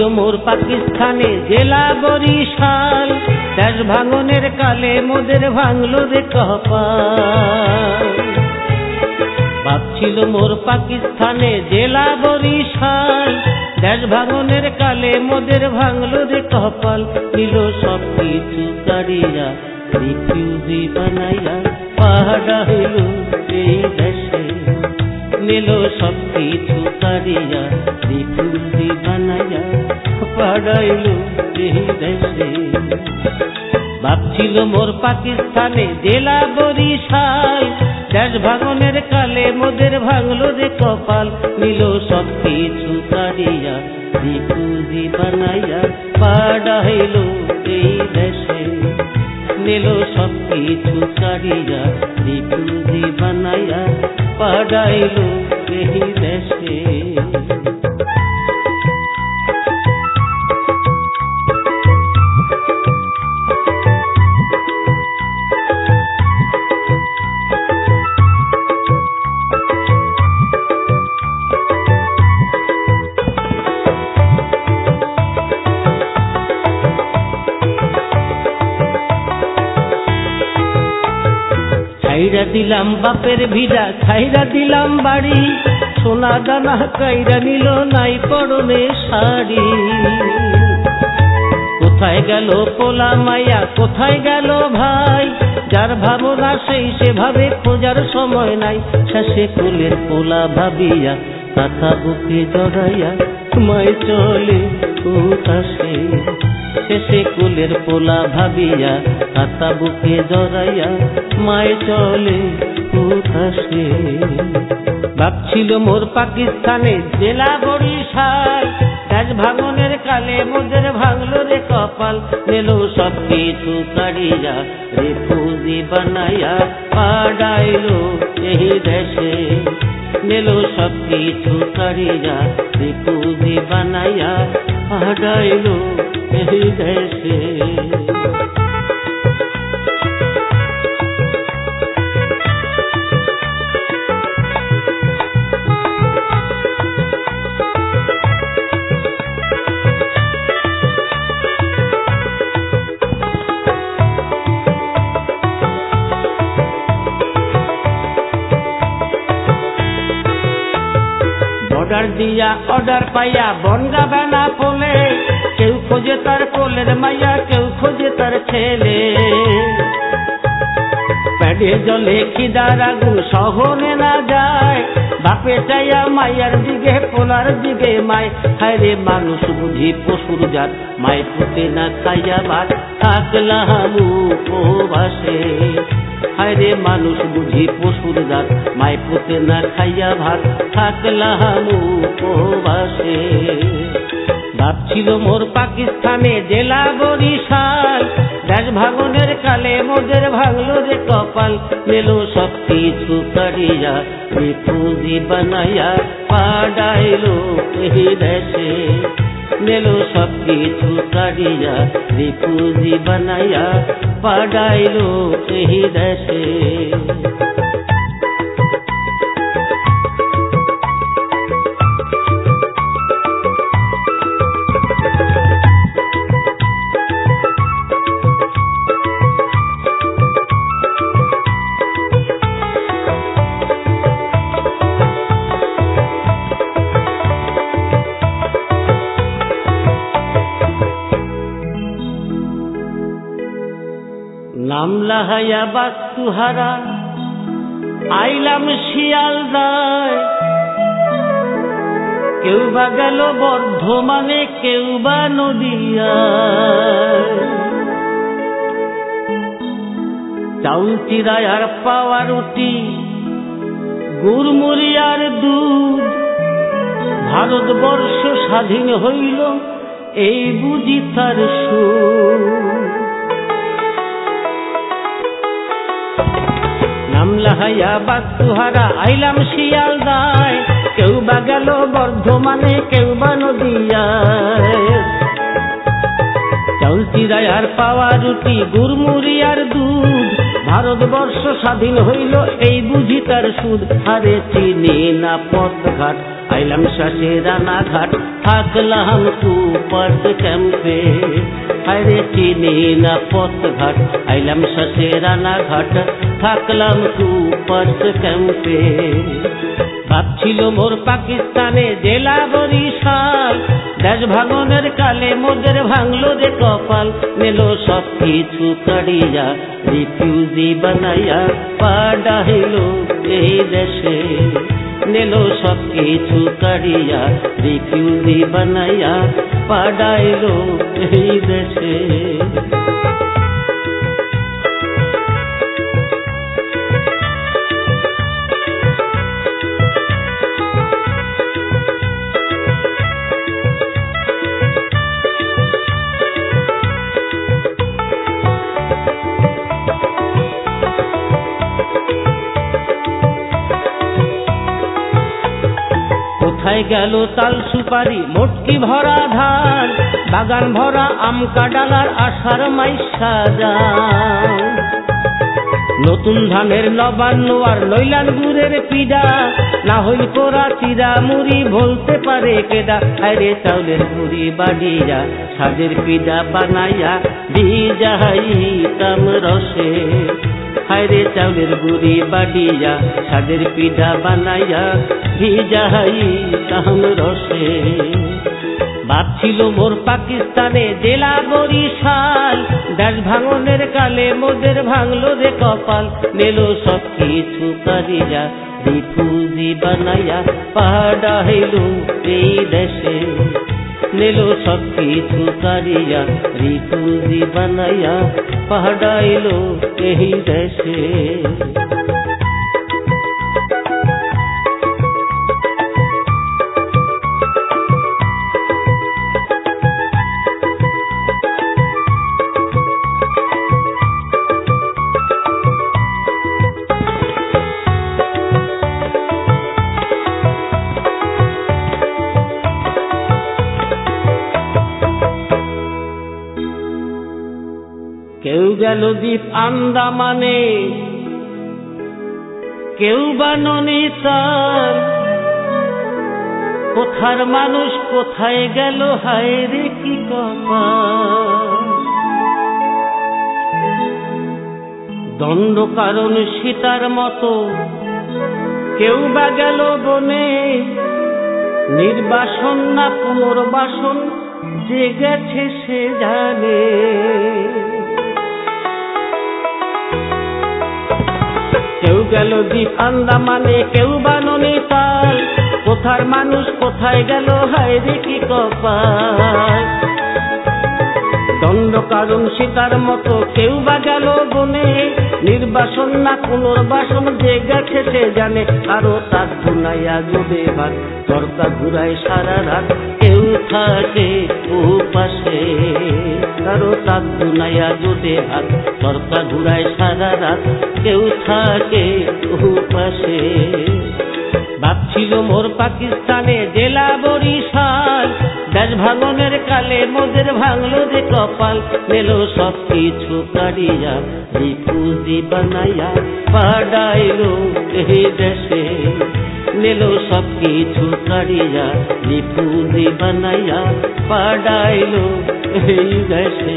ছিল মোর পাকিস্তানে জেলা বরিশাল, দেশ ভাঙনের কালে মোদের ভাঙলো রে কপাল। বাপ ছিল মোর পাকিস্তানে জেলা বরিশাল, দেশ ভাঙনের কালে মোদের ভাঙলো রে কপাল। নিল সব কিছু কারিয়া রিফিউজি বানাইয়া পাঠাইল এই দেশে, নিল সব কিছু কারিয়া রিফিউজি বানাইয়া পাঠাইল এই দেশে। বাপ ছিল মোর পাকিস্তানে জেলা বরিশাল, দেশ ভাঙনের কালে মোদের ভাঙলো রে কপাল। নিল সব কিছু কারিয়া রিফিউজি বানাইয়া পাঠাইল এই দেশে, নিল সব কিছু কারিয়া রিফিউজি বানাইয়া পাঠাইল এই দেশে। ছাইরা দিলাম বাপের ভিড়া, ছাইরা দিলাম বাড়ি, সোনা দানা কাইরা নিল নাই পরনে শাড়ি। কোথায় গেল পোলা মাইয়া, কোথায় গেল ভাই, যার ভাবনা সেই সে ভাবে, খোঁজার সময় নাই। শেষে কুলের পোলা ভাবিয়া কাঁথা বুকে জড়াইয়া মায় চলে উতাসে, শেষে কুলের পোলা ভাবিয়া কাঁথা বুকে জড়াইয়া মায় চলে উতাসে। বাপ ছিল মোর পাকিস্তানে জেলা বরিশাল, দেশ ভাঙনের কালে মোদের ভাঙলো রে কপাল। নিল সব কিছু কারিয়া রিফিউজি বানাইয়া পাঠাইল এই দেশে, নিল সব কিছু কারিয়া রিফিউজি বানাইয়া পাঠাইল এই দেশে। অর্ডার দিয়া অর্ডার পাইয়া বনগা বেনা পোলে, কেউ খোঁজে তার কোলের মাইয়া, কেউ খোঁজে তার ছেলে। পেটে জলে খিদার আগুন সহনে না যায়, বাপে চাইয়া মাইয়ার দিকে পোলার দিকে মায়। হায়রে মানুষ বুঝি পশুর জাত, মায় পুতে না খাইয়া ভাত থাকলাম উপবাসে। হায়রে মানুষ বুঝি পশুর জাত, মায় পুতে না খাইয়া ভাত থাকলাম উপবাসে। বাপ ছিল মোর পাকিস্তানে জেলা বরিশাল, দেশ ভাঙনের কালে মোদের ভাঙলো রে কপাল। নিল সব কিছু কারিয়া রিফিউজি বানাইয়া পাঠাইল এই দেশে, নিল সব কিছু কারিয়া রিফিউজি বানাইয়া পাঠাইল এই দেশে। নাম লাহাইয়া বাস্তুহারা আইলাম শিয়ালদায়, কেউ বা গেল বর্ধমানে, কেউ বা নদিয়ায়। চাউল চিরায় আর পাওয়া রুটি, গুড়মুড়ি আর দুধ, ভারতবর্ষ স্বাধীন হইল এই বুঝি তার সুর। নাম লাহাইয়া বাস্তুহারা আইলাম শিয়ালদায়, কেউ বা গেল বর্ধমানে, কেউ বা নদিয়ায়। চাউল চিরায় আর পাওয়া রুটি, গুড়মুড়ি আর দুধ, ভারতবর্ষ স্বাধীন হইল এই বুঝি তার সুদ। আরে চিনি না পথঘাট, আইলাম শ্বাসে রানাঘাট, থাকলাম কুপার্স ক্যাম্পে। আরে চিনি না পথঘাট, আইলাম শ্বাসে রানাঘাট, থাকলাম কুপার্স ক্যাম্পে। ভাবছিল মোর পাকিস্তানে জেলা বরিশাল, দেশ ভাঙনের কালে মোদের ভাঙলো রে কপাল। নিল সব কিছু কাড়িয়া, রিফিউজি বানাইয়া পাঠাইল এই দেশে। নিল সব কিছু কাড়িয়া, রিফিউজি বানাইয়া পাঠাইল এই দেশে। কোথায় গেল তাল সুপারি, মটকি ভরা ধান, বাগান ভরা আম কাঁঠালার আষাঢ় মাইশা যান। নতুন ধানের নবান্ন আর নইলান গুড়ের পিডা, না হইল পোড়া চিরা মুড়ি বলতে পারে কেডা। আরে চাউলের গুড়ি বাড়িয়া, সাদের পিডা বানাইয়া ভিজাইতাম রসে। হায়রে চাউলের গুড়ি বাড়িয়া, সাদের পিঠা বানাইয়া ভিজাইতাম রসে। ভাবছিল মোর পাকিস্তানে জেলা বরিশাল, দেশ ভাঙনের কালে মোদের ভাঙলো রে কপাল। নিল সব কিছু কারিয়া, রিফিউজি বানাইয়া পাঠাইল এই দেশে। নিল সব কিছু কারিয়া, রিফিউজি বানাইয়া পাঠাইল এই দেশে। কেউ গেল দ্বীপ আন্দামানে, কেউ বা নৈনিতাল। কোথার মানুষ কোথায় গেল, হায় রে কি কপাল। দণ্ড কারণ সীতার মতো কেউ বা গেল বনে, নির্বাসন না পুনর্বাসন যে গেছে সে জানে। কেউ গেল দ্বীপ আন্দামানে, কেউ বা নৈনিতাল। কোথার মানুষ কোথায় গেল, হায় রে কি কপাল। দণ্ড কারণ সীতার মতো কেউ বা গেল বনে, নির্বাসন না পুনর্বাসন যে গেছে সে জানে। আরো তার ধুনাইয়া জোবে ভাত, তরকা ঘুরায় সারা রাত, কেউ থাকে উপাসে। কারো তার ধুনাইয়া জোবে ভাত, তরকা ঘুরায় সারা রাত, কেউ থাকে উপাসে। ভাবছিল মোর পাকিস্তানে জেলা বরিশাল, দেশ ভাঙনের কালে মোদের ভাঙলো যে কপাল। নিল সব কিছু কাড়িয়া, রিফিউজি বানাইয়া পাঠাইল এই দেশে। নিল সব কিছু কাড়িয়া, রিফিউজি বানাইয়া পাঠাইল এই দেশে।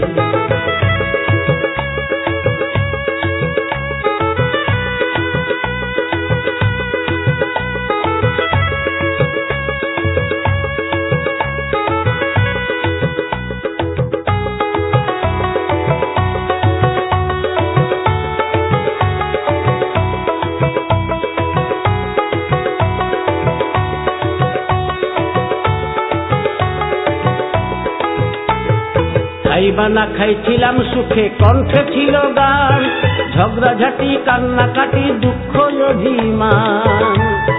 খাইবা না খাইছিলাম সুখে, কণ্ঠে ছিল গান, ঝগড়াঝাটি কান্নাকাটি দুঃখ অভিমান।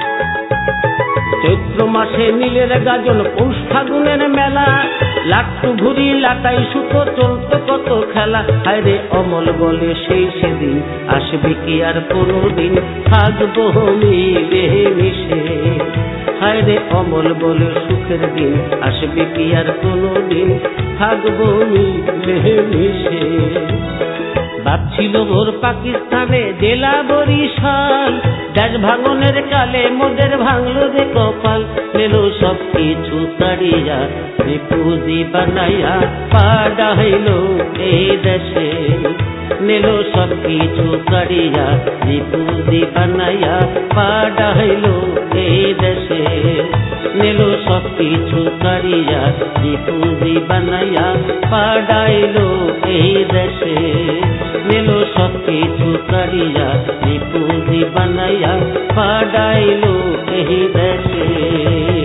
চৈত্র মাসে নীলের গাজন, পৌষ ফাগুনের মেলা, লাট্টু ঘুরি লাটাই সুতো চলত কত খেলা। হায়রে অমল বলে সেই সেদিন, আসবে কি আর কোনদিন, থাকবো মিলে মিশে। হায়রে অমল বলে সুখের দিন, আসবে কি আর কোনদিন, থাকবো মিলে মিশে। বাপ ছিল ওর পাকিস্তানে, জেলা বরিশাল। দেশ ভাঙনের কালে মোদের ভাঙলো রে কপাল। নিল সব কিছু তাড়িয়া, পুঁজি বানাইয়া পাঠাইল এই দেশে। নিল সব কিছু তাড়িয়া, পুঁজি বানাইয়া পাঠাইল এই দেশে। নিল সব কিছু তাড়িয়া, পুঁজি বানাইয়া পাঠাইল এই দেশে। নিল সব কিছু তাড়িয়া, পুঁজি বানাইয়া পাঠাইল এই দেশে।